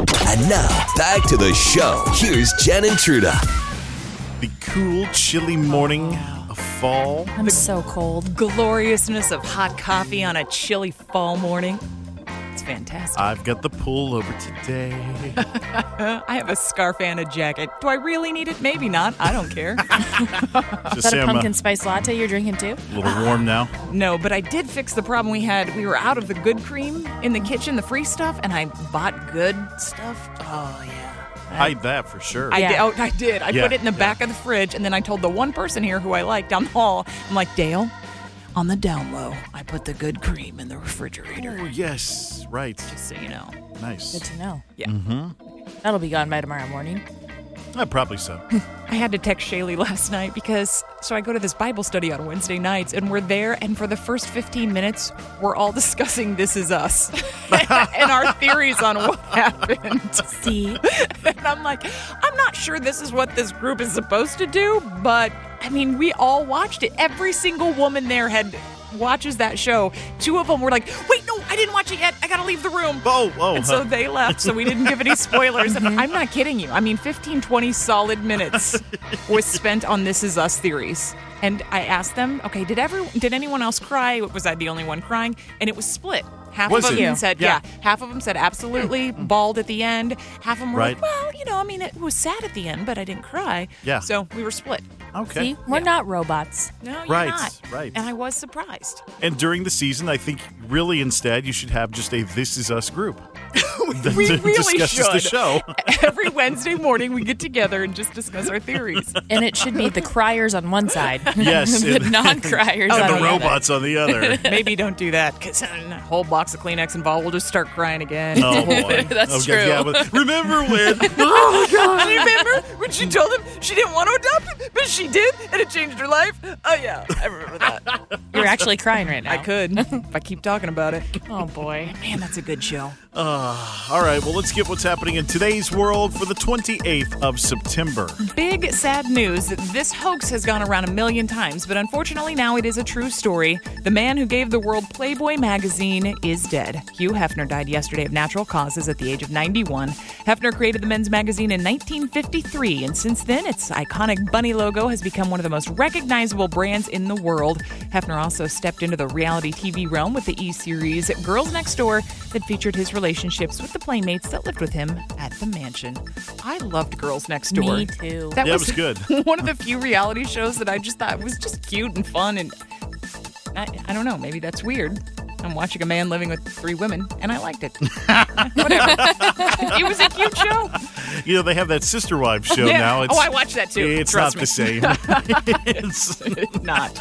And now, back to the show. Here's Jen and Truda. The cool, chilly morning of fall. I'm so cold. Gloriousness of hot coffee on a chilly fall morning. It's fantastic. I've got the pullover today. I have a scarf and a jacket. Do I really need it? Maybe not. I don't care. Is that a pumpkin spice latte you're drinking too? A little warm now. No, but I did fix the problem we had. We were out of the good cream in the kitchen, the free stuff, and I bought good stuff. Oh, yeah. Hide that for sure. I did. I Yeah, put it in the back of the fridge, and then I told the one person here who I like down the hall, I'm like, Dale, on the down low, I put the good cream in the refrigerator. Oh, yes. Right. Just so you know. Nice. Good to know. Yeah. Mm-hmm. That'll be gone by tomorrow morning. Probably so. I had to text Shaylee last night because, so I go to this Bible study on Wednesday nights, and we're there, and for the first 15 minutes, we're all discussing This Is Us and our theories on what happened. See? And I'm like, I'm not sure this is what this group is supposed to do, but, I mean, we all watched it. Every single woman there watches that show. Two of them were like, wait, no, I didn't watch it yet. I gotta leave the room. Oh. And so they left, so we didn't give any spoilers. And I'm not kidding you. I mean, 15, 20 solid minutes was spent on This Is Us theories. And I asked them, okay, did anyone else cry? Was I the only one crying? And it was split. Half Was of it? them said, Yeah. half of them said absolutely, bawled at the end. Half of them were Right. like, well, I mean, it was sad at the end, but I didn't cry. Yeah. So we were split. Okay. See? We're not robots. No, you're Right, not. right. And I was surprised. And during the season, I think really instead you should have just a This Is Us group. We really discusses the should. show. Every Wednesday morning, we get together and just discuss our theories. And it should be the criers on one side. Yes, the and- non-criers And on the the other. robots on the other. Maybe don't do that, because a whole box of Kleenex involved, we'll just start crying again. Oh, boy. That's Okay, true. yeah, but remember when? Oh, my God. Remember when she told him she didn't want to adopt him, but she did, and it changed her life? Oh, yeah, I remember that. You're actually crying right now. I could, if I keep talking about it. Oh, boy. Man, that's a good show. All right, well, let's get what's happening in today's world for the 28th of September. Big, sad news. This hoax has gone around a million times, but unfortunately now it is a true story. The man who gave the world Playboy magazine is dead. Hugh Hefner died yesterday of natural causes at the age of 91. Hefner created the men's magazine in 1953, and since then, its iconic bunny logo has become one of the most recognizable brands in the world. Hefner also stepped into the reality TV realm with the E-series Girls Next Door that featured his relationships with the playmates that lived with him at the mansion. I loved Girls Next Door. Me too. That Yeah, was, it was good. one of the few reality shows that I just thought was just cute and fun, and I don't know, maybe that's weird. I'm watching a man living with 3 women, and I liked it. Whatever. It was a cute show. You know, they have that Sister Wives show Yeah. now. I watched that too. It's Trust not me. the same. It's not.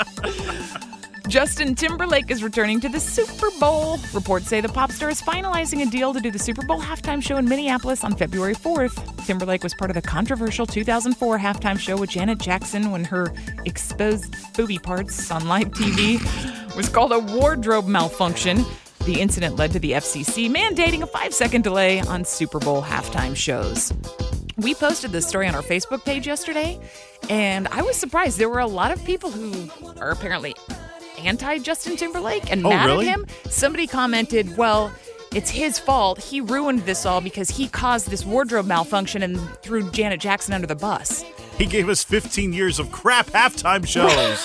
Justin Timberlake is returning to the Super Bowl. Reports say the pop star is finalizing a deal to do the Super Bowl halftime show in Minneapolis on February 4th. Timberlake was part of the controversial 2004 halftime show with Janet Jackson when her exposed booby parts on live TV was called a wardrobe malfunction. The incident led to the FCC mandating a 5-second delay on Super Bowl halftime shows. We posted this story on our Facebook page yesterday, and I was surprised. There were a lot of people who are apparently anti-Justin Timberlake and mad really? at him. Somebody commented, well, it's his fault. He ruined this all because he caused this wardrobe malfunction and threw Janet Jackson under the bus. He gave us 15 years of crap halftime shows.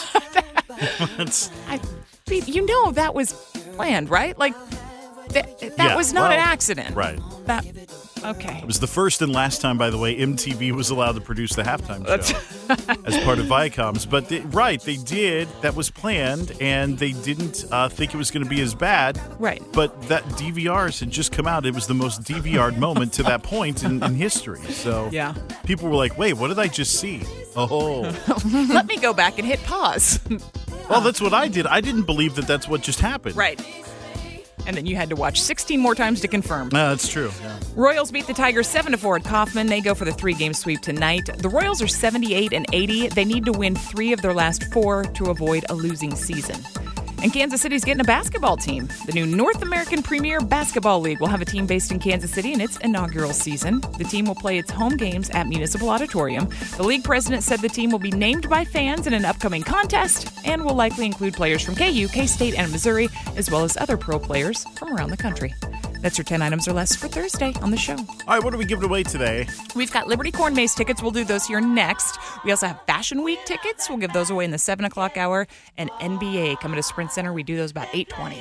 That was planned, right? Like, that Yeah, was not an well, accident. Right. Okay. It was the first and last time, by the way, MTV was allowed to produce the halftime show as part of Viacom's. But they did. That was planned, and they didn't think it was going to be as bad. Right. But that DVRs had just come out. It was the most DVR'd moment to that point in history. So Yeah. people were like, wait, what did I just see? Oh. Let me go back and hit pause. Well, that's what I did. I didn't believe that that's what just happened. Right. And then you had to watch 16 more times to confirm. That's true. Yeah. Royals beat the Tigers 7-4 at Kauffman. They go for the 3-game sweep tonight. The Royals are 78 and 80. They need to win 3 of their last 4 to avoid a losing season. And Kansas City's getting a basketball team. The new North American Premier Basketball League will have a team based in Kansas City in its inaugural season. The team will play its home games at Municipal Auditorium. The league president said the team will be named by fans in an upcoming contest and will likely include players from KU, K-State, and Missouri, as well as other pro players from around the country. That's your 10 items or less for Thursday on the show. All right, what are we giving away today? We've got Liberty Corn Maze tickets. We'll do those here next. We also have Fashion Week tickets. We'll give those away in the 7 o'clock hour. And NBA coming to Sprint Center. We do those about 8:20.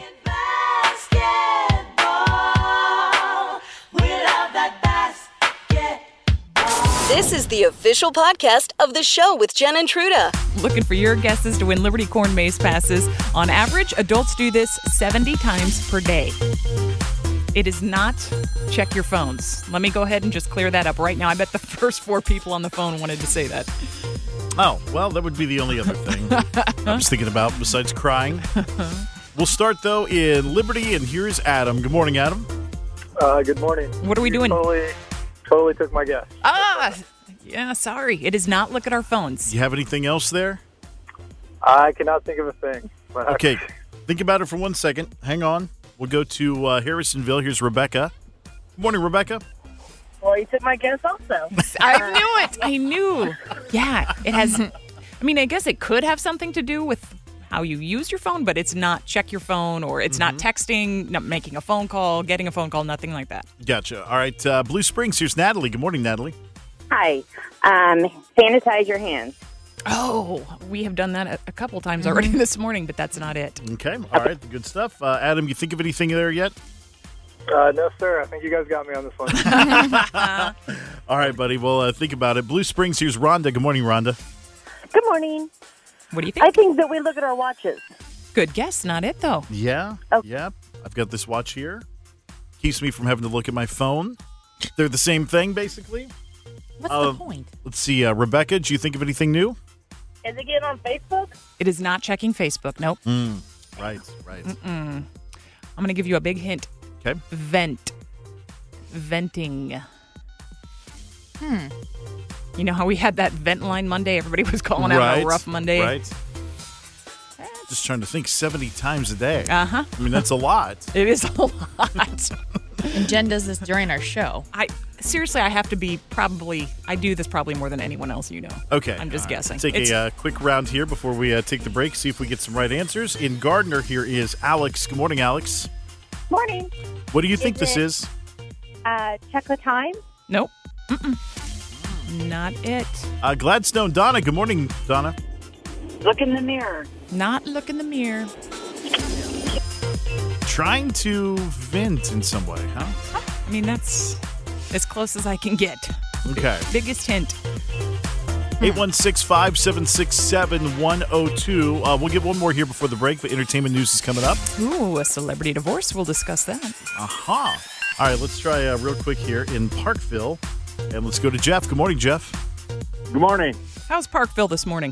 This is the official podcast of the show with Jen and Truda. Looking for your guesses to win Liberty Corn Maze passes. On average, adults do this 70 times per day. It is not check your phones. Let me go ahead and just clear that up right now. I bet the first 4 people on the phone wanted to say that. Oh, well, that would be the only other thing I was thinking about besides crying. We'll start, though, in Liberty, and here's Adam. Good morning, Adam. Good morning. What are we doing? Totally took my guess. Yeah, sorry. It is not look at our phones. You have anything else there? I cannot think of a thing. Okay, think about it for 1 second. Hang on. We'll go to Harrisonville. Here's Rebecca. Good morning, Rebecca. Well, you took my guess also. I knew it. I knew. Yeah, it has. I mean, I guess it could have something to do with how you use your phone, but it's not check your phone, or it's not texting, not making a phone call, getting a phone call, nothing like that. Gotcha. All right, Blue Springs. Here's Natalie. Good morning, Natalie. Hi. Sanitize your hands. Oh, we have done that a couple times already this morning, but that's not it. Okay. All right. Good stuff. Adam, you think of anything there yet? No, sir. I think you guys got me on this one. All right, buddy. Well, think about it. Blue Springs. Here's Rhonda. Good morning, Rhonda. Good morning. What do you think? I think that we look at our watches. Good guess. Not it, though. Yeah. Oh. Yeah. I've got this watch here. Keeps me from having to look at my phone. They're the same thing, basically. What's the point? Let's see. Rebecca, do you think of anything new? Is it getting on Facebook? It is not checking Facebook. Nope. Right. I'm going to give you a big hint. Okay. Venting. You know how we had that vent line Monday? Everybody was calling out how rough Monday. Right. Just trying to think 70 times a day. Uh-huh. I mean, that's a lot. It is a lot. And Jen does this during our show. Seriously, I have to be I do this probably more than anyone else you know. Okay. I'm just guessing. Take a quick round here before we take the break, see if we get some right answers. In Gardner, here is Alex. Good morning, Alex. Morning. What do you think this is? Check the time. Nope. Not it. Gladstone, Donna. Good morning, Donna. Look in the mirror. Not look in the mirror. Trying to vent in some way, huh? I mean, that's as close as I can get. Okay. Biggest hint. 816-576-7102. We'll get one more here before the break, but entertainment news is coming up. Ooh, a celebrity divorce. We'll discuss that. Aha. All right, let's try real quick here in Parkville. And let's go to Jeff. Good morning, Jeff. Good morning. How's Parkville this morning?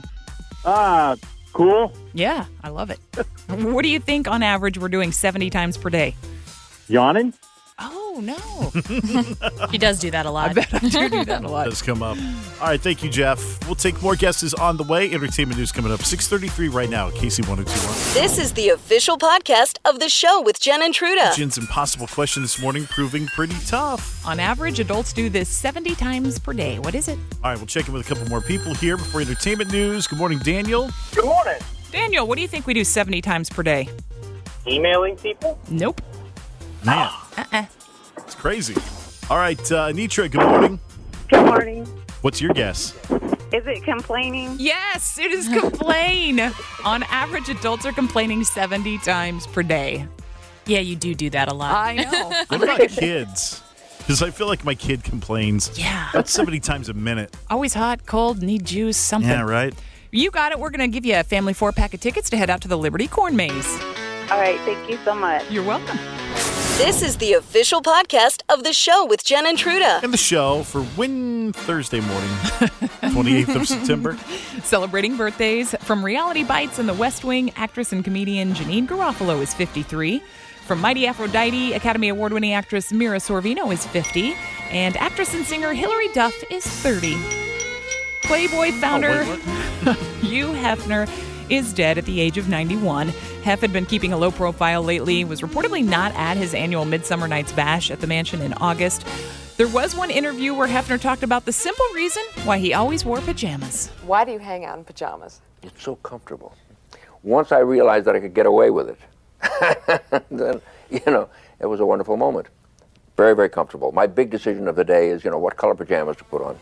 Cool. Yeah, I love it. What do you think on average we're doing 70 times per day? Yawning? Oh, no. She does do that a lot. I bet I do that a lot. Does come up. All right, thank you, Jeff. We'll take more guesses on the way. Entertainment news coming up 6:33 right now at KC1021. This is the official podcast of the show with Jen and Truda. Jen's impossible question this morning proving pretty tough. On average, adults do this 70 times per day. What is it? All right, we'll check in with a couple more people here before entertainment news. Good morning, Daniel. Good morning. Daniel, what do you think we do 70 times per day? Emailing people? Nope. Man, it's crazy. All right, Anitra, good morning. Good morning. What's your guess? Is it complaining? Yes, it is complain. On average, adults are complaining 70 times per day. Yeah, you do that a lot. I know. What about kids? Because I feel like my kid complains. Yeah. That's 70 times a minute. Always hot, cold, need juice, something. Yeah, right? You got it. We're going to give you a family 4-pack of tickets to head out to the Liberty Corn Maze. All right. Thank you so much. You're welcome. This is the official podcast of the show with Jen and Truda. And the show for Thursday morning, 28th of September. Celebrating birthdays from Reality Bites and The West Wing, actress and comedian Janine Garofalo is 53. From Mighty Aphrodite, Academy Award-winning actress Mira Sorvino is 50. And actress and singer Hilary Duff is 30. Playboy founder Hugh Hefner is dead at the age of 91. Hef had been keeping a low profile lately, was reportedly not at his annual Midsummer Night's Bash at the mansion in August. There was one interview where Hefner talked about the simple reason why he always wore pajamas. Why do you hang out in pajamas? It's so comfortable. Once I realized that I could get away with it, then, It was a wonderful moment. Very, very comfortable. My big decision of the day is, what color pajamas to put on.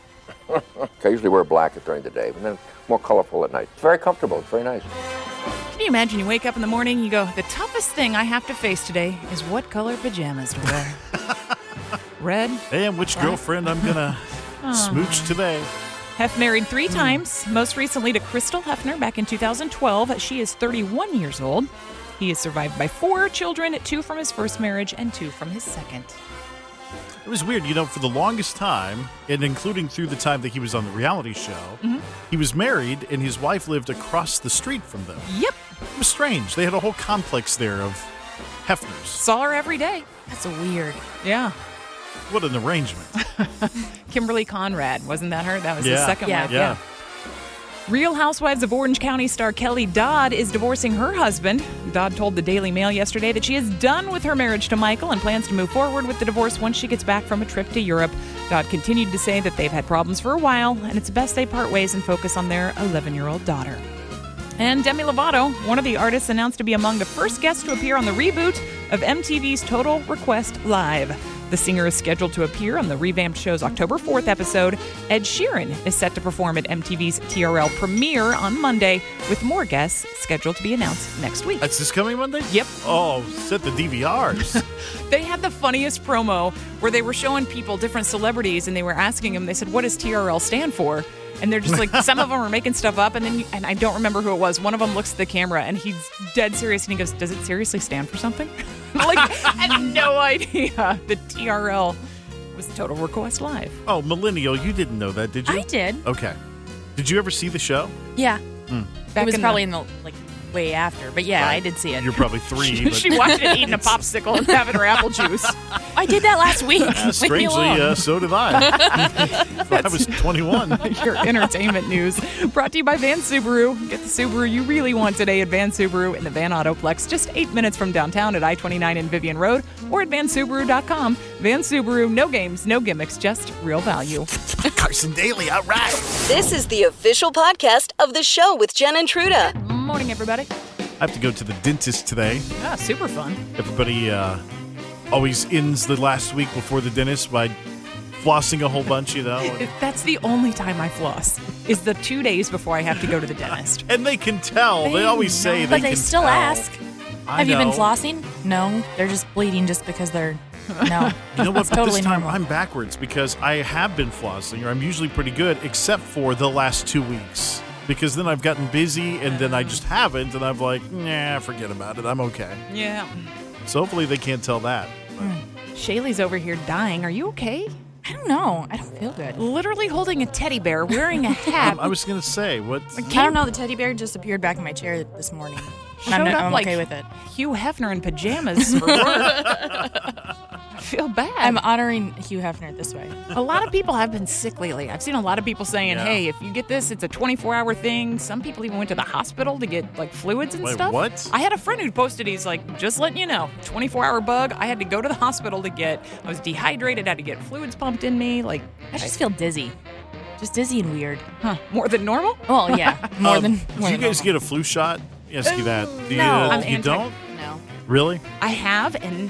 I usually wear black during the day, but then more colorful at night. It's very comfortable. It's very nice. Can you imagine you wake up in the morning, you go, the toughest thing I have to face today is what color pajamas to wear. Red? And which girlfriend I'm going to smooch today. Hef married 3 times, most recently to Crystal Hefner back in 2012. She is 31 years old. He is survived by 4 children, 2 from his first marriage and 2 from his second. It was weird, for the longest time, and including through the time that he was on the reality show, he was married and his wife lived across the street from them. Yep. It was strange. They had a whole complex there of Hefners. Saw her every day. That's weird. Yeah. What an arrangement. Kimberly Conrad, wasn't that her? That was his second wife. Yeah. Real Housewives of Orange County star Kelly Dodd is divorcing her husband. Dodd told the Daily Mail yesterday that she is done with her marriage to Michael and plans to move forward with the divorce once she gets back from a trip to Europe. Dodd continued to say that they've had problems for a while, and it's best they part ways and focus on their 11-year-old daughter. And Demi Lovato, one of the artists announced to be among the first guests to appear on the reboot of MTV's Total Request Live. The singer is scheduled to appear on the revamped show's October 4th episode. Ed Sheeran is set to perform at MTV's TRL premiere on Monday, with more guests scheduled to be announced next week. That's this coming Monday? Yep. Oh, set the DVRs. They had the funniest promo where they were showing people different celebrities, and they were asking them, they said, what does TRL stand for? And they're just like, some of them are making stuff up, and I don't remember who it was. One of them looks at the camera, and he's dead serious, and he goes, does it seriously stand for something? I had no idea the TRL was Total Request Live. Oh, Millennial, you didn't know that, did you? I did. Okay. Did you ever see the show? Yeah. Back it was in probably in the way after, but yeah, Right. I did see it. You're probably 3. But She watched it eating a popsicle and having her apple juice. I did that last week. Leave me strangely, alone. so did I. I was 21. Your entertainment news. Brought to you by Van Subaru. Get the Subaru you really want today at Van Subaru in the Van Autoplex, just 8 minutes from downtown at I-29 and Vivian Road, or at vansubaru.com. Van Subaru, no games, no gimmicks, just real value. Carson Daly, all right. This is the official podcast of the show with Jen and Truda. Morning, everybody. I have to go to the dentist today. Ah, super fun. Everybody always ends the last week before the dentist by flossing a whole bunch, and That's the only time I floss, is the 2 days before I have to go to the dentist. And they can tell. They always say they But can they still tell. ask. I Have you been know. flossing? No. They're just bleeding just because they're... No. You know what? It's But totally this time normal. I'm backwards because I have been flossing, or I'm usually pretty good, except for the last 2 weeks. Because then I've gotten busy, and then I just haven't, and I'm like, nah, forget about it. I'm okay. Yeah. So hopefully they can't tell that. Shaylee's over here dying. Are you okay? I don't know. I don't feel good. Literally holding a teddy bear, wearing a hat. I was going to say, what? I don't know. The teddy bear just appeared back in my chair this morning. Showed I'm up okay like with it. Hugh Hefner in pajamas for work. I feel bad. I'm honoring Hugh Hefner this way. A lot of people have been sick lately. I've seen a lot of people saying, hey, if you get this, it's a 24-hour thing. Some people even went to the hospital to get like fluids and Wait, stuff. what? I had a friend who posted, he's like, just letting you know, 24-hour bug. I had to go to the hospital I was dehydrated, had to get fluids pumped in me. Like, I just feel dizzy. Just dizzy and weird. huh, more than normal? Well, yeah. More than Do you guys get a flu shot? Yes, you that. Do no, I'm you don't? No. Really? I have, and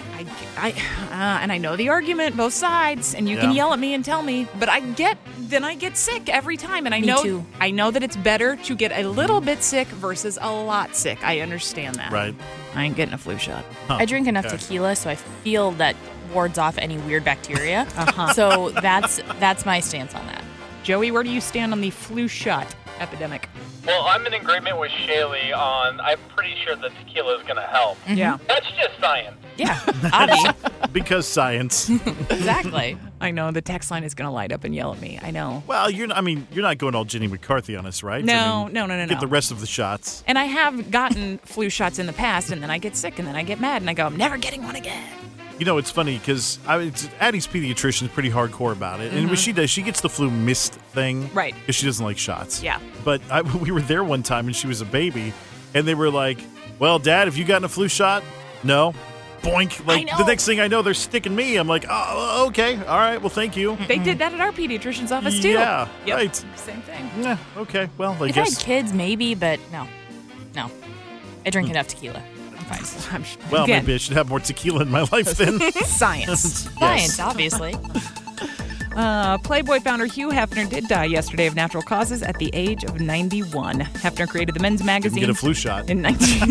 I know the argument, both sides, and you can Yeah. yell at me and tell me, but I get sick every time, and Me too. I know that it's better to get a little bit sick versus a lot sick. I understand that. Right. I ain't getting a flu shot. Huh. I drink enough Okay. tequila, so I feel that wards off any weird bacteria. So that's my stance on that. Joey, where do you stand on the flu shot epidemic? Well, I'm in agreement with Shaylee on, I'm pretty sure the tequila is going to help. Yeah. That's just science. Yeah, obviously. Because science. Exactly. I know the text line is going to light up and yell at me. I know. Well, you're not going all Jenny McCarthy on us, right? No. Get the rest of the shots. And I have gotten flu shots in the past, and then I get sick, and then I get mad, and I go, I'm never getting one again. You know, it's funny because Addie's pediatrician is pretty hardcore about it. And what she does, she gets the flu mist thing. Right. Because she doesn't like shots. Yeah. But we were there one time and she was a baby. And they were like, well, Dad, have you gotten a flu shot? No. Boink. Like, the next thing I know, they're sticking me. I'm like, oh, okay. All right. Well, thank you. They did that at our pediatrician's office, too. Yeah. Yep. Right. Same thing. Yeah. Okay. Well, I If I guess. had kids, maybe, but no. I drink enough tequila. I'm sacrifice. I'm sure. Well, Again, maybe I should have more tequila in my life then. science. Science, obviously. Playboy founder Hugh Hefner did die yesterday of natural causes at the age of 91. Hefner created the men's magazine. Didn't get a flu shot. In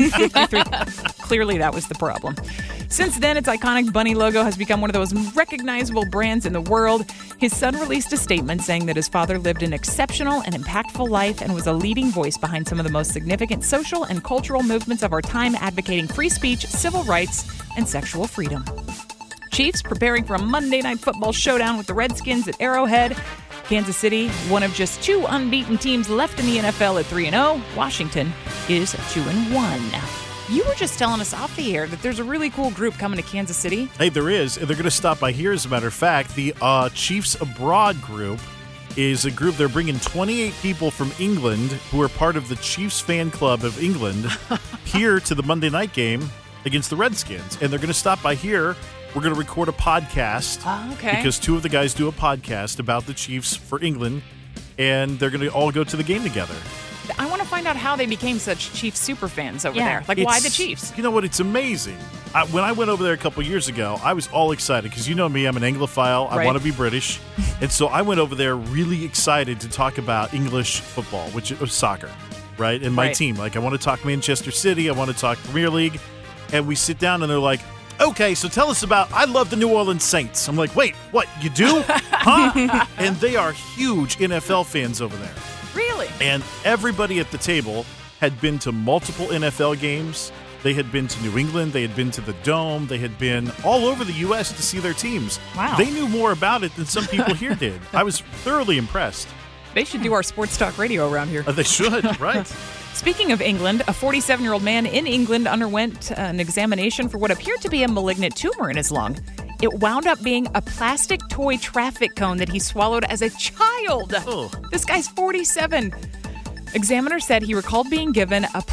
1953. Clearly, that was the problem. Since then, its iconic bunny logo has become one of the most recognizable brands in the world. His son released a statement saying that his father lived an exceptional and impactful life and was a leading voice behind some of the most significant social and cultural movements of our time, advocating free speech, civil rights, and sexual freedom. Chiefs preparing for a Monday Night Football showdown with the Redskins at Arrowhead. Kansas City, one of just 2 unbeaten teams left in the NFL at 3-0. Washington is 2-1. You were just telling us off the air that there's a really cool group coming to Kansas City. Hey, there is. And they're going to stop by here, as a matter of fact. The Chiefs Abroad group is a group. They're bringing 28 people from England who are part of the Chiefs fan club of England here to the Monday night game against the Redskins. And they're going to stop by here. We're going to record a podcast. Oh, okay. Because 2 of the guys do a podcast about the Chiefs for England, and they're going to all go to the game together. I want to find out how they became such Chiefs super fans over there. Like, why the Chiefs? You know what? It's amazing. When I went over there a couple years ago, I was all excited because you know me, I'm an Anglophile. I want to be British. And so I went over there really excited to talk about English football, which was soccer, right? And my team. Like, I want to talk Manchester City. I want to talk Premier League. And we sit down and they're like, okay, so tell us about, I love the New Orleans Saints. I'm like, wait, what, you do? Huh? And they are huge NFL fans over there. Really? And everybody at the table had been to multiple NFL games. They had been to New England. They had been to the Dome. They had been all over the U.S. to see their teams. Wow. They knew more about it than some people here did. I was thoroughly impressed. They should do our sports talk radio around here. They should, right? Speaking of England, a 47-year-old man in England underwent an examination for what appeared to be a malignant tumor in his lung. It wound up being a plastic toy traffic cone that he swallowed as a child. Oh. This guy's 47. Examiner said he recalled being given a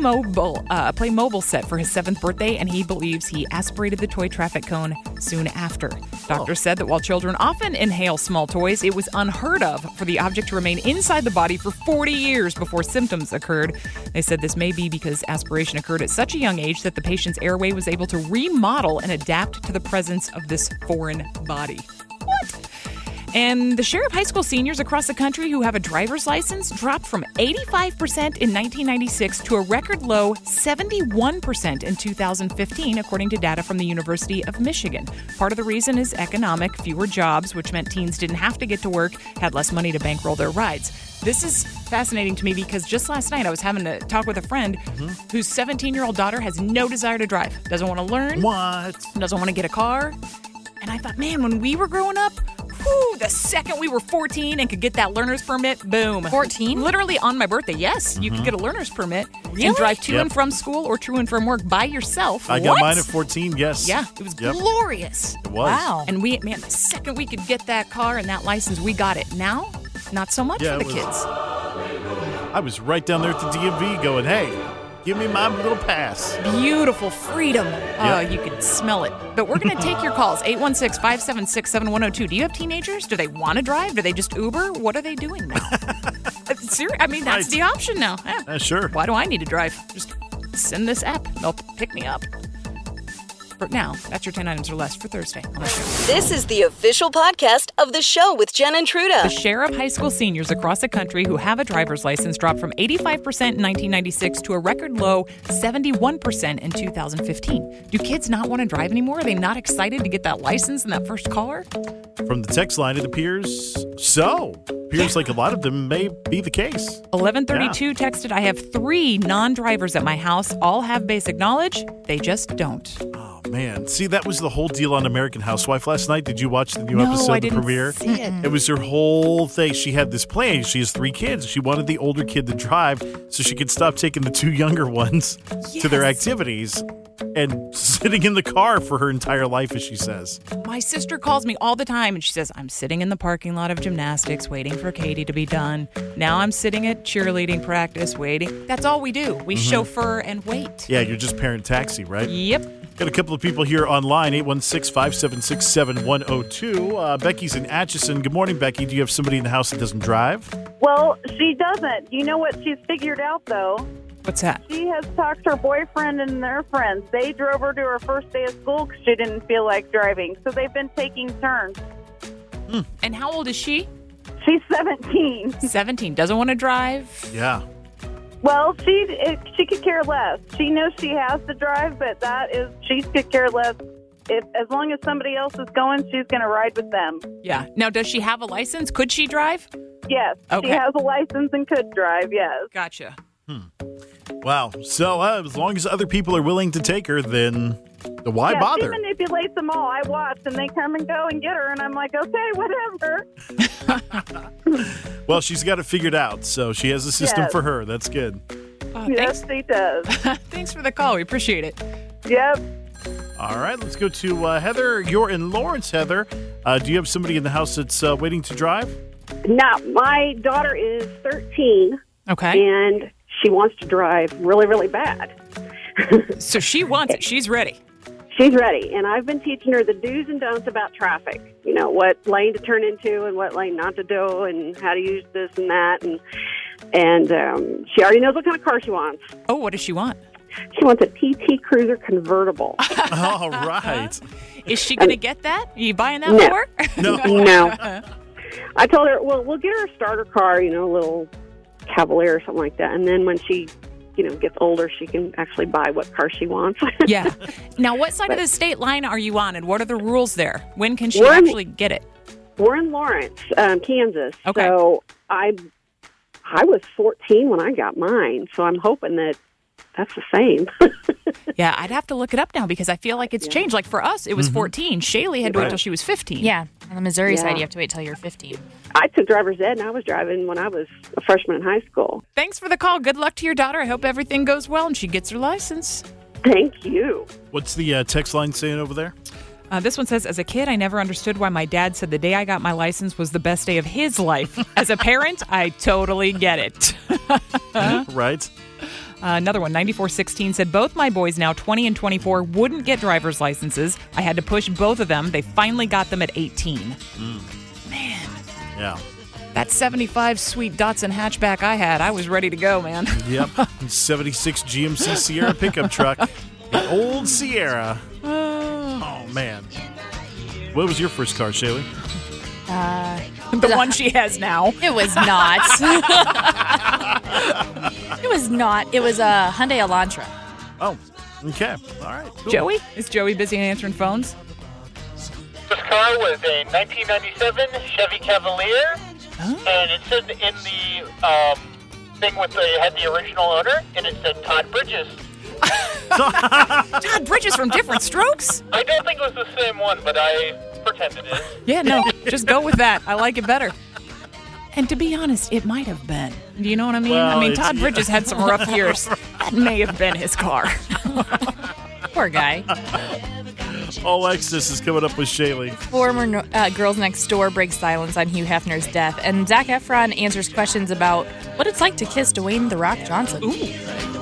Playmobil set for his 7th birthday, and he believes he aspirated the toy traffic cone soon after. Doctors said that while children often inhale small toys, it was unheard of for the object to remain inside the body for 40 years before symptoms occurred. They said this may be because aspiration occurred at such a young age that the patient's airway was able to remodel and adapt to the presence of this foreign body. What? And the share of high school seniors across the country who have a driver's license dropped from 85% in 1996 to a record low 71% in 2015, according to data from the University of Michigan. Part of the reason is economic, fewer jobs, which meant teens didn't have to get to work, had less money to bankroll their rides. This is fascinating to me because just last night I was having a talk with a friend whose 17-year-old daughter has no desire to drive, doesn't want to learn, doesn't want to get a car. And I thought, man, when we were growing up, the second we were 14 and could get that learner's permit, boom. 14? Literally on my birthday, yes. You could get a learner's permit Really? and drive to and from school or to and from work by yourself. I got mine at 14, yes. Yeah, it was glorious. It was. Wow. And the second we could get that car and that license, we got it. Now, not so much for the kids. I was right down there at the DMV going, hey, give me my little pass. Beautiful freedom. Oh, you could smell it. But we're going to take your calls, 816-576-7102. Do you have teenagers? Do they want to drive? Do they just Uber? What are they doing now? I mean, that's the option now. Sure. Why do I need to drive? Just send this app. They'll pick me up. But now, that's your 10 items or less for Thursday on the show. This is the official podcast of the show with Jen and Truda. The share of high school seniors across the country who have a driver's license dropped from 85% in 1996 to a record low 71% in 2015. Do kids not want to drive anymore? Are they not excited to get that license and that first car? From the text line, it appears so. Appears like a lot of them may be the case. 1132 texted, I have 3 non-drivers at my house. All have basic knowledge. They just don't. Oh, man. See, that was the whole deal on American Housewife last night. Did you watch the new episode of the premiere? See it. It was her whole thing. She had this plan. She has 3 kids. She wanted the older kid to drive so she could stop taking the 2 younger ones to their activities and sitting in the car for her entire life, as she says. My sister calls me all the time and she says, I'm sitting in the parking lot of gymnastics waiting for Katie to be done. Now I'm sitting at cheerleading practice waiting. That's all we do. We chauffeur and wait. Yeah, you're just parent taxi, right? Yep. Got a couple of people here online, 816-576-7102. Becky's in Atchison. Good morning, Becky. Do you have somebody in the house that doesn't drive? Well, she doesn't. You know what she's figured out, though? What's that? She has talked to her boyfriend and their friends. They drove her to her first day of school because she didn't feel like driving. So they've been taking turns. And how old is she? She's 17. 17. Doesn't want to drive? Yeah. Well, she could care less. She knows she has to drive, but she could care less. As long as somebody else is going, she's going to ride with them. Yeah. Now, does she have a license? Could she drive? Yes. Okay. She has a license and could drive, yes. Gotcha. Wow. So as long as other people are willing to take her, then why bother? She manipulates them all. I watch, and they come and go and get her, and I'm like, okay, whatever. Well, she's got it figured out, so she has a system Yes. for her. That's good. Yes, she does. Thanks for the call. We appreciate it. Yep. All right, let's go to Heather. You're in Lawrence, Heather. Do you have somebody in the house that's waiting to drive? No, my daughter is 13. Okay. And she wants to drive really, really bad. So she wants it. She's ready. She's ready. And I've been teaching her the do's and don'ts about traffic. You know, what lane to turn into and what lane not to do and how to use this and that. And she already knows what kind of car she wants. Oh, what does she want? She wants a PT Cruiser convertible. All right. Is she going to get that? Are you buying that No. for her? No. I told her, well, we'll get her a starter car, you know, a little Cavalier or something like that. And then when she, gets older, she can actually buy what car she wants. Yeah. Now, what side of the state line are you on, and what are the rules there? When can she We're in- actually get it? We're in Lawrence, Kansas. Okay. So I was 14 when I got mine. So I'm hoping that that's the same. Yeah, I'd have to look it up now because I feel like it's changed. Like for us, it was 14. Shaylee had to wait till she was 15. Yeah. On the Missouri Yeah. side, you have to wait till you're 15. I took driver's ed, and I was driving when I was a freshman in high school. Thanks for the call. Good luck to your daughter. I hope everything goes well and she gets her license. Thank you. What's the text line saying over there? This one says, as a kid, I never understood why my dad said the day I got my license was the best day of his life. As a parent, I totally get it. Right. Another one, 9416, said, both my boys, now 20 and 24, wouldn't get driver's licenses. I had to push both of them. They finally got them at 18. Man. Yeah. That 75 sweet Datsun hatchback I had, I was ready to go, man. Yep. 76 GMC Sierra pickup truck. The old Sierra. Oh, man. What was your first car, Shaylee? The one she has now. It was not. It was not. It was a Hyundai Elantra. Oh, okay. All right. Cool. Joey? Is Joey busy answering phones? This car was a 1997 Chevy Cavalier, and it said in the thing had the original owner, and it said Todd Bridges. Todd Bridges from Different Strokes? I don't think it was the same one, but I pretend it is. Yeah, no, just go with that. I like it better. And to be honest, it might have been. Do you know what I mean? Well, I mean, it's- Todd Bridges had some rough years. That may have been his car. Poor guy. Alexis is coming up with Shaylee. Former Girls Next Door breaks silence on Hugh Hefner's death, and Zac Efron answers questions about what it's like to kiss Dwayne "The Rock" Johnson. Ooh.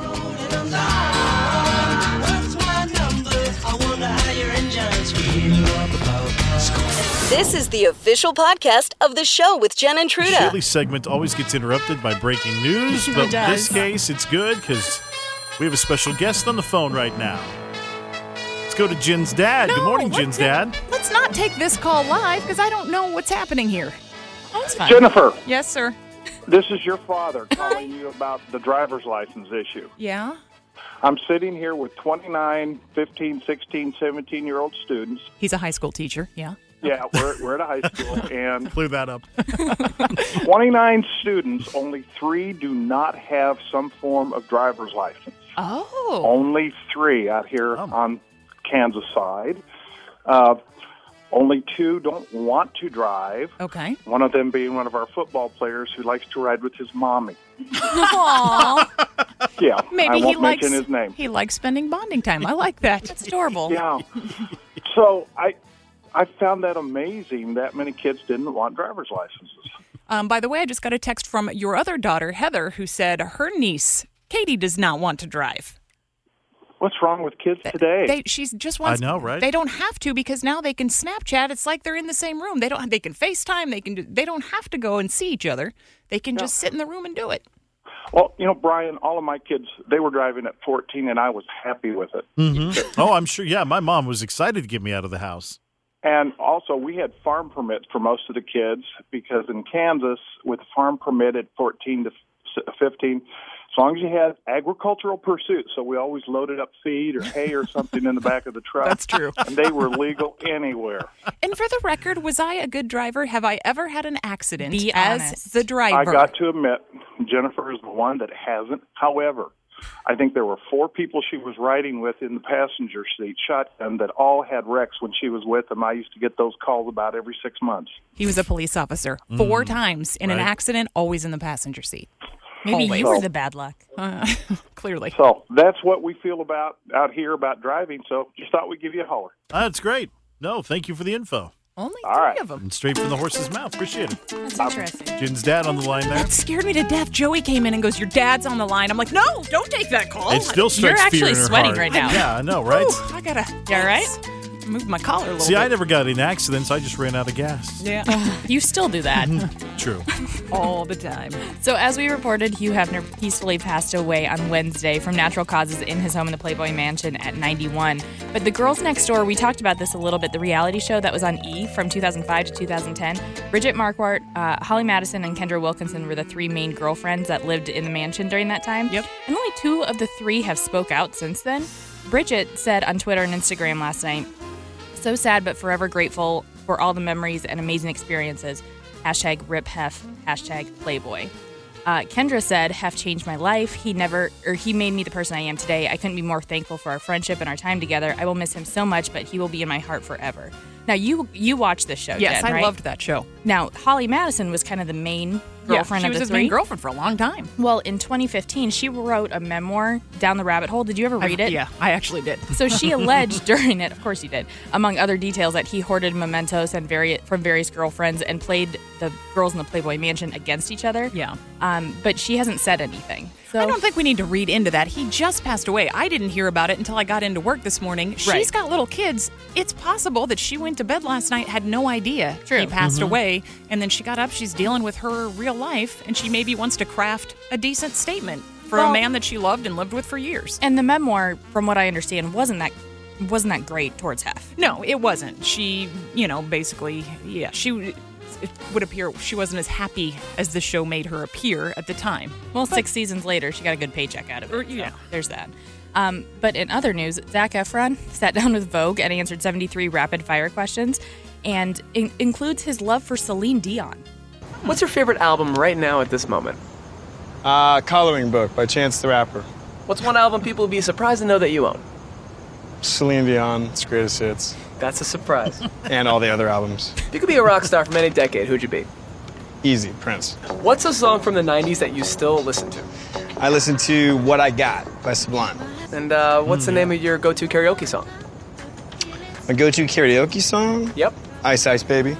This is the official podcast of the show with Jen and Truda. Shaylee's segment always gets interrupted by breaking news, but in does. this case, it's good because we have a special guest on the phone right now. Let's go to Jen's dad. Good morning, Jen's dad. Let's not take this call live because I don't know what's happening here. Oh, it's fine. Jennifer, Yes, sir. this is your father calling you about the driver's license issue. Yeah? I'm sitting here with 29, 15, 16, 17-year-old students. He's a high school teacher. Yeah. Yeah, we're at a high school, and Clear that up. 29 students, only 3 do not have some form of driver's license. Oh. Only 3 out here on Kansas side. Only 2 don't want to drive. Okay. One of them being one of our football players who likes to ride with his mommy. Aww. Yeah, Maybe I he won't likes mention his name. He likes spending bonding time. I like that. That's adorable. Yeah. So I found that amazing that many kids didn't want driver's licenses. By the way, I just got a text from your other daughter, Heather, who said her niece, Katie, does not want to drive. What's wrong with kids today? She's just wants. I know, right? They don't have to because now they can Snapchat. It's like they're in the same room. They don't. They can FaceTime. They don't have to go and see each other. They can just sit in the room and do it. Well, Brian, all of my kids, they were driving at 14, and I was happy with it. Mm-hmm. Oh, I'm sure. Yeah, my mom was excited to get me out of the house. And also, we had farm permits for most of the kids because in Kansas, with farm permit at 14 to 15, as long as you had agricultural pursuits, so we always loaded up feed or hay or something in the back of the truck. That's true. And they were legal anywhere. And for the record, was I a good driver? Have I ever had an accident Be as honest. the driver? I got to admit, Jennifer is the one that hasn't. However, I think there were 4 people she was riding with in the passenger seat, shotgun, that all had wrecks when she was with them. I used to get those calls about every 6 months. He was a police officer 4 times in an accident, always in the passenger seat. Maybe Always. you were the bad luck. Clearly. So that's what we feel about out here about driving. So just thought we'd give you a holler. That's great. No, thank you for the info. Only All 3 right. of them. And straight from the horse's mouth. Appreciate it. That's interesting. Jen's dad on the line there. That scared me to death. Joey came in and goes, "Your dad's on the line." I'm like, "No, don't take that call." It still strikes You're fear actually in her sweating heart. right now. Yeah, I know, right? Ooh, I gotta. You all right? Move my collar a little See, bit. I never got in accidents. I just ran out of gas. Yeah, You still do that. True. all the time. So as we reported, Hugh Hefner peacefully passed away on Wednesday from natural causes in his home in the Playboy Mansion at 91. But The Girls Next Door, we talked about this a little bit, the reality show that was on E! From 2005 to 2010. Bridget Marquardt, Holly Madison, and Kendra Wilkinson were the 3 main girlfriends that lived in the mansion during that time. Yep. And only 2 of the 3 have spoke out since then. Bridget said on Twitter and Instagram last night, "So sad but forever grateful for all the memories and amazing experiences. Hashtag rip Hef, hashtag Playboy." Kendra said, "Hef changed my life. He made me the person I am today. I couldn't be more thankful for our friendship and our time together. I will miss him so much, but he will be in my heart forever." Now, you watched this show, Yes, Jen, I right? loved that show. Now, Holly Madison was kind of the main girlfriend she of was the his 3. main girlfriend for a long time. Well, in 2015, she wrote a memoir, Down the Rabbit Hole. Did you ever read it? Yeah, I actually did. So she alleged during it, of course you did, among other details, that he hoarded mementos and from various girlfriends and played the girls in the Playboy Mansion against each other. Yeah. But she hasn't said anything. So I don't think we need to read into that. He just passed away. I didn't hear about it until I got into work this morning. She's got little kids. It's possible that she went to bed last night, had no idea True. he passed away, and then she got up, she's dealing with her real life, and she maybe wants to craft a decent statement for a man that she loved and lived with for years. And the memoir, from what I understand, wasn't that great towards Hef. No, it wasn't. She, basically, it would appear she wasn't as happy as the show made her appear at the time. Well, 6 seasons later, she got a good paycheck out of it. Yeah. So there's that. But in other news, Zac Efron sat down with Vogue and answered 73 rapid-fire questions and includes his love for Celine Dion. What's your favorite album right now at this moment? Coloring Book by Chance the Rapper. What's one album people would be surprised to know that you own? Celine Dion, its greatest hits. That's a surprise. And all the other albums. If you could be a rock star from any decade, who'd you be? Easy, Prince. What's a song from the 90s that you still listen to? I listen to What I Got by Sublime. And what's the name of your go-to karaoke song? My go-to karaoke song? Yep. Ice Ice Baby.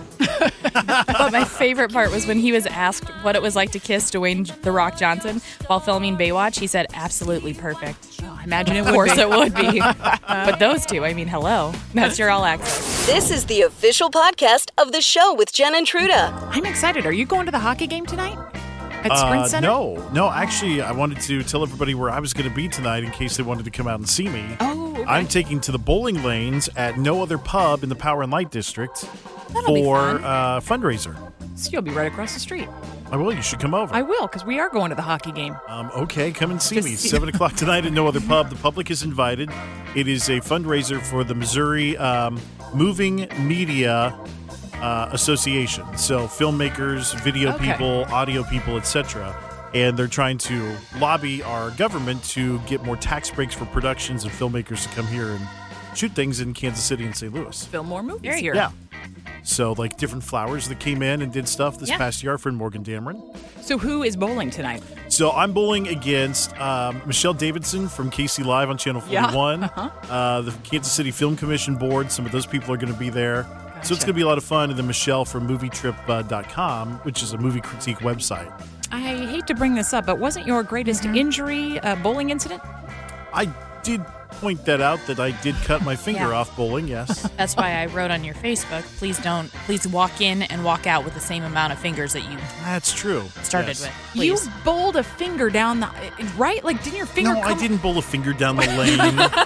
But my favorite part was when he was asked what it was like to kiss Dwayne "The Rock" Johnson while filming Baywatch. He said, "Absolutely perfect." I imagine it would Of course be. it would be. But those two, hello. That's your all access. This is the official podcast of the show with Jen and Truda. I'm excited. Are you going to the hockey game tonight? At Sprint Center? No. Actually, I wanted to tell everybody where I was going to be tonight in case they wanted to come out and see me. Oh, okay. I'm taking to the bowling lanes at No Other Pub in the Power and Light District That'll be for fun. fundraiser. So you'll be right across the street. I will. You should come over. I will, because we are going to the hockey game. Okay, come and see Just- me. 7 o'clock tonight at No Other Pub. The public is invited. It is a fundraiser for the Missouri Moving Media Association. So filmmakers, video people, audio people, etc. And they're trying to lobby our government to get more tax breaks for productions and filmmakers to come here and shoot things in Kansas City and St. Louis. Film more movies here. Yeah. So, like different flowers that came in and did stuff this Yeah. past year. Our friend Morgan Dameron. So who is bowling tonight? So I'm bowling against Michelle Davidson from KC Live on Channel 41, the Kansas City Film Commission Board. Some of those people are going to be there. So it's going to be a lot of fun. And then Michelle from MovieTrip.com, which is a movie critique website. I hate to bring this up, but wasn't your greatest injury a bowling incident? I did point that out that I did cut my finger Yeah. off bowling, yes. That's why I wrote on your Facebook, please walk in and walk out with the same amount of fingers that you That's true. started Yes. with. You Please. bowled a finger down the right? Like, didn't your finger No, come? I didn't bowl a finger down the lane.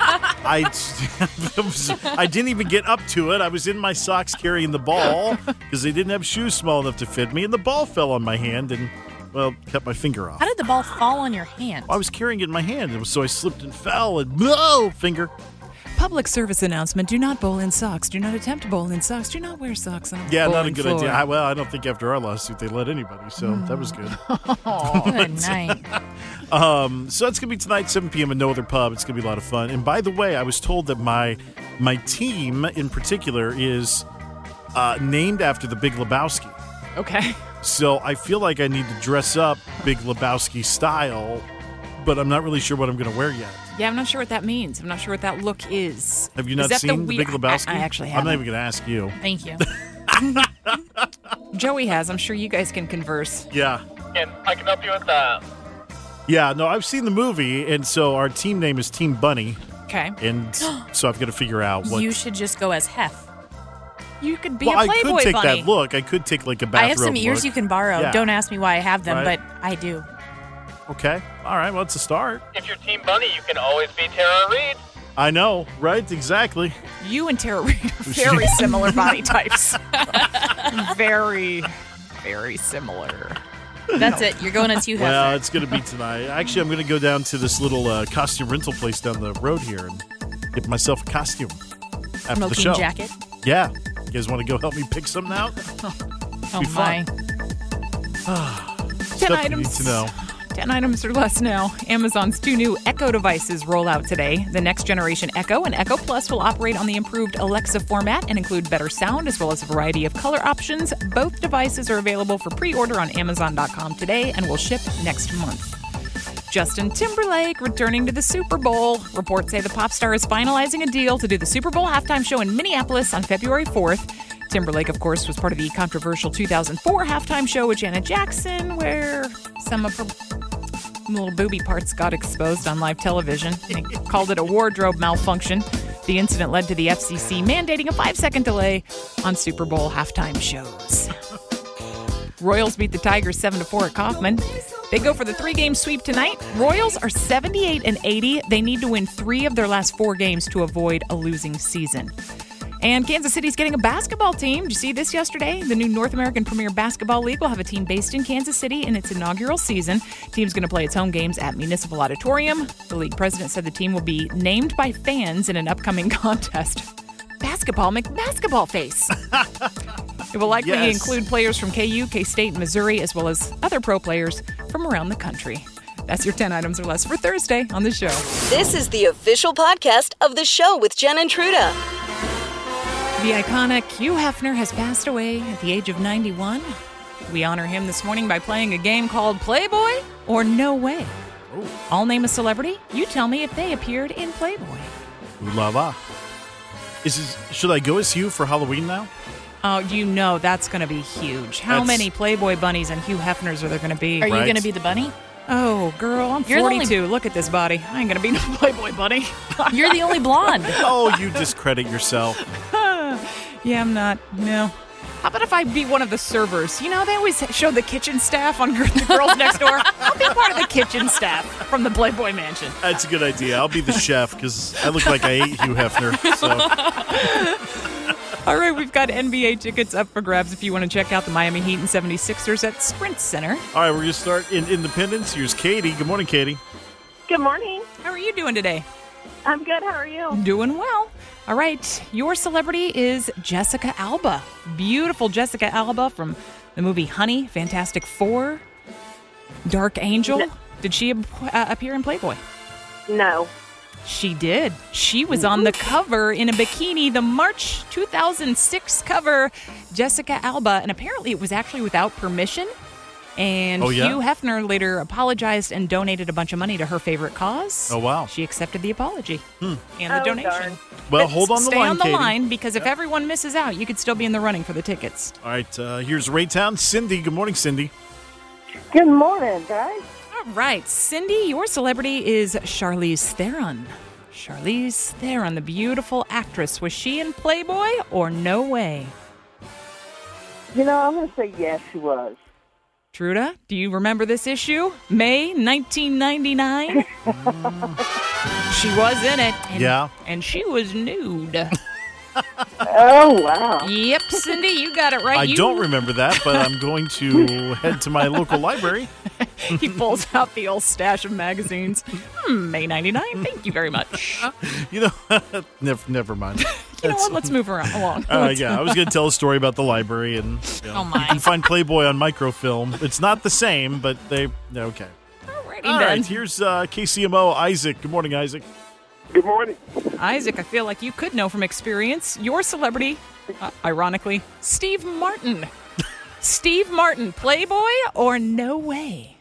I didn't even get up to it. I was in my socks carrying the ball because they didn't have shoes small enough to fit me, and the ball fell on my hand and, well, cut my finger off. How did the ball fall on your hand? I was carrying it in my hand, and so I slipped and fell, and whoa, finger. Public service announcement: do not bowl in socks. Do not attempt to bowl in socks. Do not wear socks on a Yeah, not a bowling good floor. idea. I don't think after our lawsuit they let anybody, so that was good. Good night. So it's going to be tonight, 7 p.m. at No Other Pub. It's going to be a lot of fun. And by the way, I was told that my team in particular is named after the Big Lebowski. Okay. So I feel like I need to dress up Big Lebowski style, but I'm not really sure what I'm going to wear yet. Yeah, I'm not sure what that means. I'm not sure what that look is. Have you Is not that seen the Big Lebowski? I actually I'm haven't. not even going to ask you. Thank you. Joey has. I'm sure you guys can converse. Yeah. And I can help you with that. Yeah, no, I've seen the movie, and so our team name is Team Bunny, Okay. and so I've got to figure out what... You should just go as Hef. You could be well, a I Playboy could take bunny. that look. I could take like a bathrobe I have some ears look. you can borrow. Yeah. Don't ask me why I have them, Right. but I do. Okay. All right. Well, it's a start. If you're Team Bunny, you can always be Tara Reid. I know, right? Exactly. You and Tara Reid are very similar body types. Very, very similar. That's it. You're going as Hugh Hefner. Well, it's going to be tonight. Actually, I'm going to go down to this little costume rental place down the road here and get myself a costume after the Smoking show. jacket. Yeah. You guys want to go help me pick something out? Oh, Be fun. my. 10 Stuff you items. need to know. 10 items or less now. Amazon's 2 new Echo devices roll out today. The next generation Echo and Echo Plus will operate on the improved Alexa format and include better sound as well as a variety of color options. Both devices are available for pre-order on Amazon.com today and will ship next month. Justin Timberlake returning to the Super Bowl. Reports say the pop star is finalizing a deal to do the Super Bowl halftime show in Minneapolis on February 4th. Timberlake, of course, was part of the controversial 2004 halftime show with Janet Jackson, where some of her little booby parts got exposed on live television. They called it a wardrobe malfunction. The incident led to the FCC mandating a 5-second delay on Super Bowl halftime shows. Royals beat the Tigers 7-4 at Kauffman. They go for the 3-game sweep tonight. Royals are 78-80. They need to win 3 of their last 4 games to avoid a losing season. And Kansas City's getting a basketball team. Did you see this yesterday? The new North American Premier Basketball League will have a team based in Kansas City in its inaugural season. Team's going to play its home games at Municipal Auditorium. The league president said the team will be named by fans in an upcoming contest. Basketball McBasketball face. It will likely include players from KU, K-State, and Missouri, as well as other pro players from around the country. That's your 10 items or less for Thursday on the show. This is the official podcast of the show with Jen and Truda. The iconic Hugh Hefner has passed away at the age of 91. We honor him this morning by playing a game called Playboy or No Way. Ooh. I'll name a celebrity. You tell me if they appeared in Playboy. Ooh la la. Should I go as Hugh for Halloween now? Oh, you know that's going to be huge. How many Playboy bunnies and Hugh Hefners are there going to be? Are you going to be the bunny? Oh, girl, I'm You're the 42. Look at this body. I ain't going to be no Playboy bunny. You're the only blonde. Oh, you discredit yourself. Yeah, I'm not. No. How about if I be one of the servers? You know, they always show the kitchen staff on the Girls Next Door. I'll be part of the kitchen staff from the Playboy Mansion. That's a good idea. I'll be the chef because I look like I ate Hugh Hefner. So. All right, we've got NBA tickets up for grabs if you want to check out the Miami Heat and 76ers at Sprint Center. All right, we're going to start in Independence. Here's Katie. Good morning, Katie. Good morning. How are you doing today? I'm good. How are you? Doing well. All right, your celebrity is Jessica Alba. Beautiful Jessica Alba from the movie Honey, Fantastic Four, Dark Angel. No. Did she appear in Playboy? No. She did. She was on the cover in a bikini, the March 2006 cover, Jessica Alba, and apparently it was actually without permission. And Hugh Hefner later apologized and donated a bunch of money to her favorite cause. Oh, wow. She accepted the apology and the donation. Darn. Well, But hold on the stay line, on the Katie. line, because if everyone misses out, you could still be in the running for the tickets. All right, here's Raytown. Cindy. Good morning, Cindy. Good morning, guys. All right, Cindy, your celebrity is Charlize Theron. Charlize Theron, the beautiful actress. Was she in Playboy or no way? You know, I'm going to say yes, she was. Truda, do you remember this issue? May 1999? She was in it. And she was nude. Oh, wow. Yep, Cindy, you got it right. I don't remember that, but I'm going to head to my local library. He pulls out the old stash of magazines. May 99, thank you very much. You know, never mind. You know what? Let's move along. Yeah, I was going to tell a story about the library, and you can find Playboy on microfilm. It's not the same, but okay. All right, here's KCMO Isaac. Good morning, Isaac. Good morning. Isaac, I feel like you could know from experience. Your celebrity, ironically, Steve Martin. Steve Martin, Playboy or no way?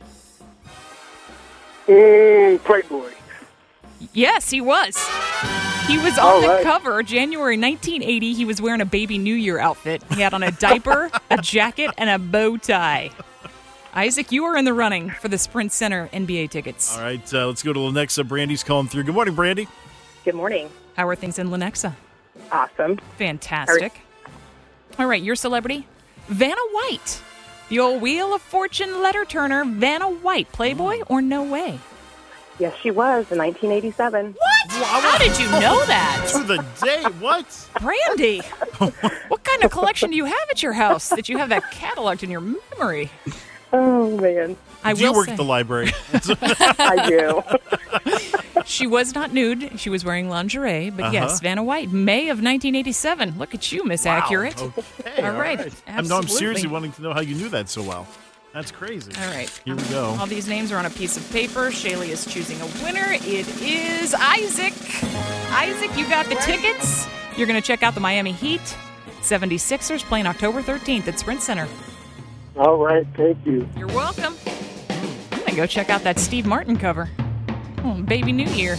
Playboy. Yes, he was. He was on the cover, January 1980. He was wearing a Baby New Year outfit. He had on a diaper, a jacket, and a bow tie. Isaac, you are in the running for the Sprint Center NBA tickets. All right, let's go to Lenexa. Brandy's calling through. Good morning, Brandy. Good morning. How are things in Lenexa? Awesome. Fantastic. All right, your celebrity? Vanna White. The old Wheel of Fortune letter turner, Vanna White. Playboy or no way? Yes, she was in 1987. What? How did you know that? To the day. What? Brandy, what kind of collection do you have at your house that you have that cataloged in your memory? Oh, man. Do you work at the library? I do. She was not nude. She was wearing lingerie. But yes, Vanna White, May of 1987. Look at you, Miss Accurate. Okay, all right. Absolutely. I'm seriously wanting to know how you knew that so well. That's crazy. All right. Here we go. All these names are on a piece of paper. Shaylee is choosing a winner. It is Isaac. Isaac, you got the tickets. You're going to check out the Miami Heat. 76ers playing October 13th at Sprint Center. All right. Thank you. You're welcome. I'm going to go check out that Steve Martin cover. Oh, Baby New Year.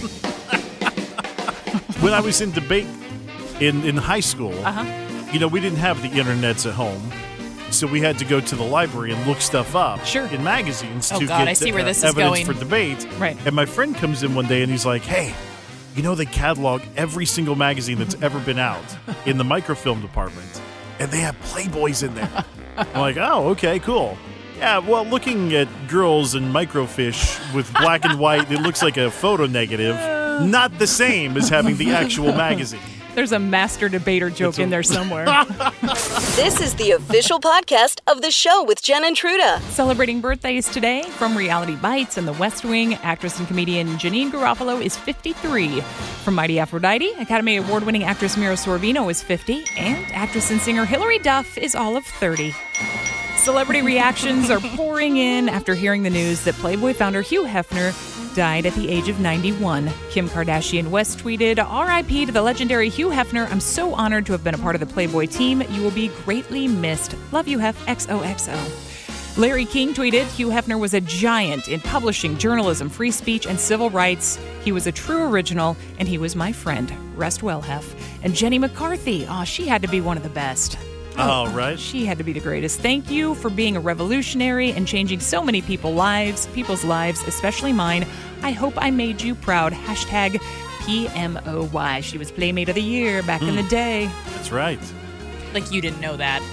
When I was in debate in high school, you know, we didn't have the internets at home. So we had to go to the library and look stuff up in magazines to get I see where this is evidence going. for debate. Right. And my friend comes in one day and he's like, hey, you know they catalog every single magazine that's ever been out in the microfilm department, and they have Playboys in there. I'm like, oh, okay, cool. Yeah, well, looking at girls and microfiche with black and white, it looks like a photo negative. Not the same as having the actual magazine. There's a master debater joke in there somewhere. This is the official podcast of the show with Jen and Truda. Celebrating birthdays today from Reality Bites and The West Wing, actress and comedian Janine Garofalo is 53. From Mighty Aphrodite, Academy Award-winning actress Mira Sorvino is 50. And actress and singer Hilary Duff is all of 30. Celebrity reactions are pouring in after hearing the news that Playboy founder Hugh Hefner died at the age of 91. Kim Kardashian West tweeted, R.I.P. to the legendary Hugh Hefner. I'm so honored to have been a part of the Playboy team. You will be greatly missed. Love you, Hef. XOXO. Larry King tweeted, Hugh Hefner was a giant in publishing, journalism, free speech, and civil rights. He was a true original, and he was my friend. Rest well, Hef. And Jenny McCarthy. Oh, she had to be one of the best. Oh, right. She had to be the greatest. Thank you for being a revolutionary and changing so many people's lives, especially mine. I hope I made you proud. Hashtag PMOY. She was Playmate of the Year back in the day. That's right. Like you didn't know that.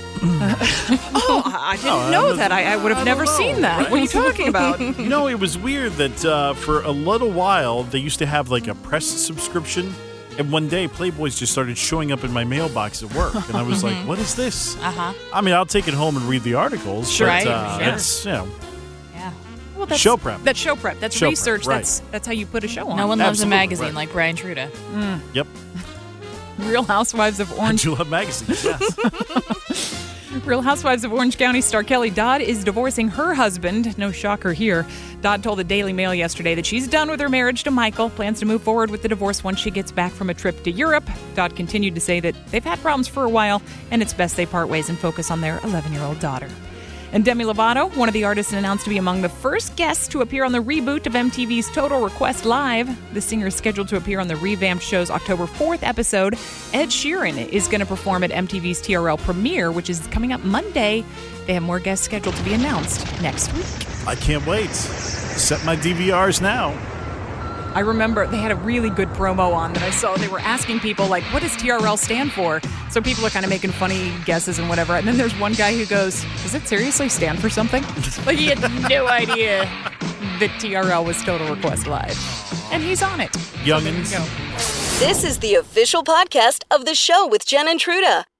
I didn't know that. I would have never seen that. Right? What are you talking about? You know, it was weird that for a little while, they used to have like a press subscription. And one day, Playboys just started showing up in my mailbox at work. And I was like, what is this? I mean, I'll take it home and read the articles. Sure. But Right. it's, you know, Yeah. Well, that's show prep. That's show prep. That's Show research. prep, right. That's how you put a show on. No one loves Absolutely, a magazine right. like Brian Truda. Yep. Real Housewives of I Orange. do love magazines, yes. Real Housewives of Orange County star Kelly Dodd is divorcing her husband. No shocker here. Dodd told the Daily Mail yesterday that she's done with her marriage to Michael, plans to move forward with the divorce once she gets back from a trip to Europe. Dodd continued to say that they've had problems for a while, and it's best they part ways and focus on their 11-year-old daughter. And Demi Lovato, one of the artists announced to be among the first guests to appear on the reboot of MTV's Total Request Live. The singer is scheduled to appear on the revamped show's October 4th episode. Ed Sheeran is going to perform at MTV's TRL premiere, which is coming up Monday. They have more guests scheduled to be announced next week. I can't wait. Set my DVRs now. I remember they had a really good promo on that I saw. They were asking people, like, what does TRL stand for? So people are kind of making funny guesses and whatever. And then there's one guy who goes, does it seriously stand for something? Like, he had no idea that TRL was Total Request Live. And he's on it. Youngins. This is the official podcast of the show with Jen and Truda.